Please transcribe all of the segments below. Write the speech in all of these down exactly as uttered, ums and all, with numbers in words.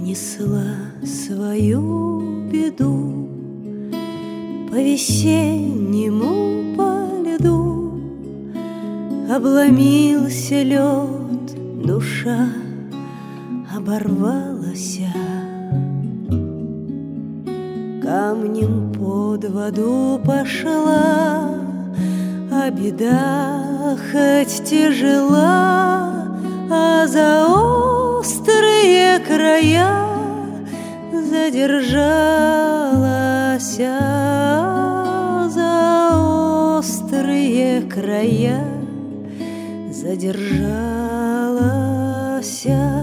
несла свою беду по весеннему по льду. Обломился лед, душа оборвалась, камнем под воду пошла, а беда хоть тяжела, а за острые края задержалась, за острые края задержалась.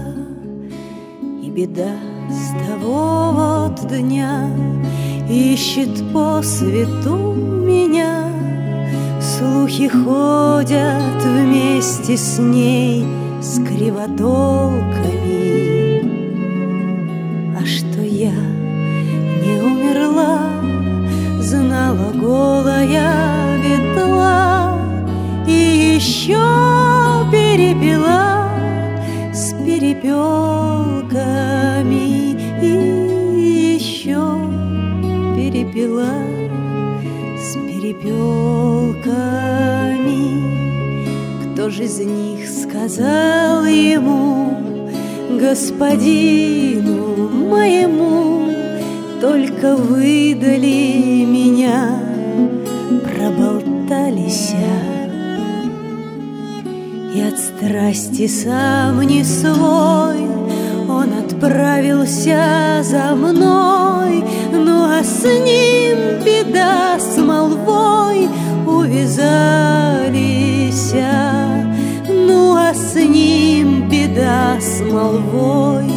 И беда с того вот дня ищет по свету меня. Слухи ходят вместе с ней, с кривотолками. А что я не умерла, знала голая ветла, и еще перепела с перепелками, и еще перепела с перепелками. Кто же из них сказал ему, господину моему, только выдали меня, проболтались, и от страсти сам не свой он отправился за мной. Ну а с ним беда с молвой увязались, ну а с ним беда с молвой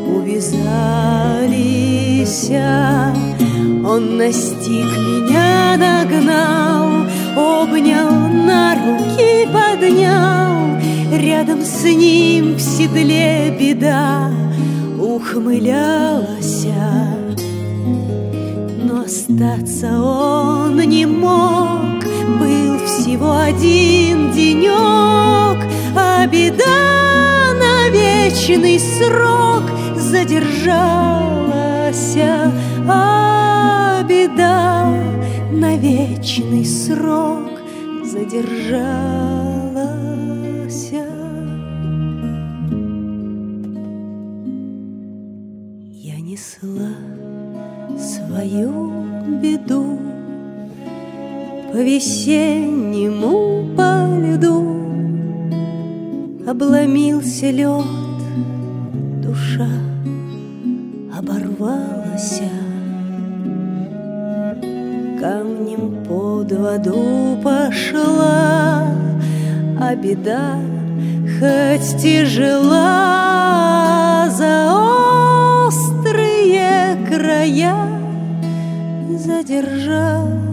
увязались. Он настиг меня, нагнал, обнял, на руки поднял. Рядом с ним в седле беда ухмылялась, но остаться он не мог. Был всего один денек, а беда на вечный срок задержалась, а беда на вечный срок задержалась. Я несла свою беду по весеннему по льду. Обломился лед, душа оборвалась, камнем под воду пошла, а беда хоть тяжела, за острые края задержалась.